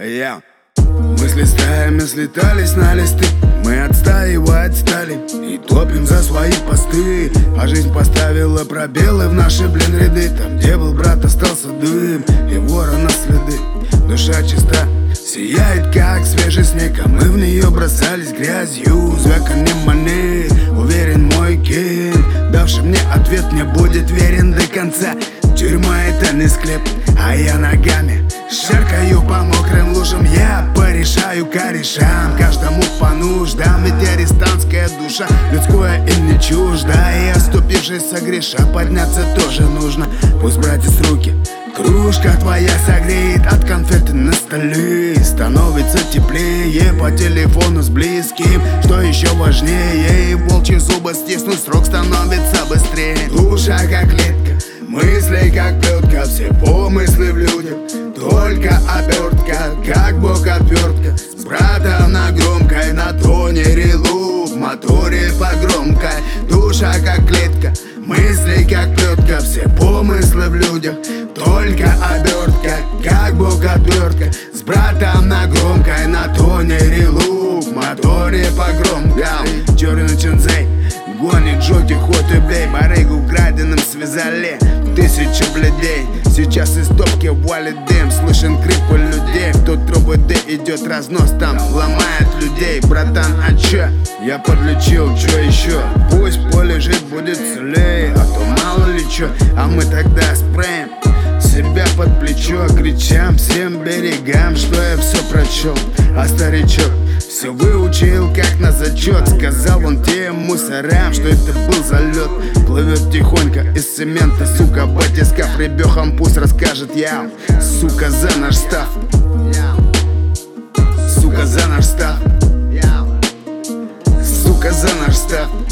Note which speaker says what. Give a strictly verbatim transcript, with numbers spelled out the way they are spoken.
Speaker 1: Я. Мысли стаями слетались на листы. Мы отстали, его отстали и топим за свои посты. А жизнь поставила пробелы в наши, блин, ряды. Там, где был брат, остался дым и ворона следы. Душа чиста, сияет, как свежий снег, а мы в нее бросались грязью. Звяканьем монет, уверен мой кинг, давший мне ответ, мне будет верен до конца. Тюрьма — это не склеп, а я ногами шаркаю по мокрым лужам. Я порешаю корешам, каждому по нуждам. Ведь арестантская душа людское им не чужда. И оступившись со греша, подняться тоже нужно. Пусть, братец, руки кружка твоя согреет от конфеты на столе. Становится теплее по телефону с близким. Что еще важнее, волчьи зубы стиснуть, срок становится быстрее. Душа как клетка, мысли как плетка, все помыслы в людях, только обертка, как бог отвертка. С братом на громкой, на тоне релу, в моторе погромкой. Душа как клетка, мысли как плетка, все помыслы в людях, только обертка, как бог отвертка. С братом на громкой, на тоне релу, в моторе погромкой. Черный чензей гонит джоки, ход и блей. Барыгу краденым связали тысячи бледей. Сейчас из топки валит дым, слышен крик у людей. В тот трубы Д идет разнос, там ломает людей. Братан, а чё? Я подлечил, чё еще? Пусть полежит, будет целее, а то мало ли чё. А мы тогда спреем себя под плечо, кричам всем берегам, что я все прочел. А старичок все выучил как на зачет. Сказал он тем мусорам, что это был залет. Плывет тихонько из цемента, сука, батискаф ребехом, пусть расскажет я. Сука, за наш став, сука, за наш став, сука, за наш став.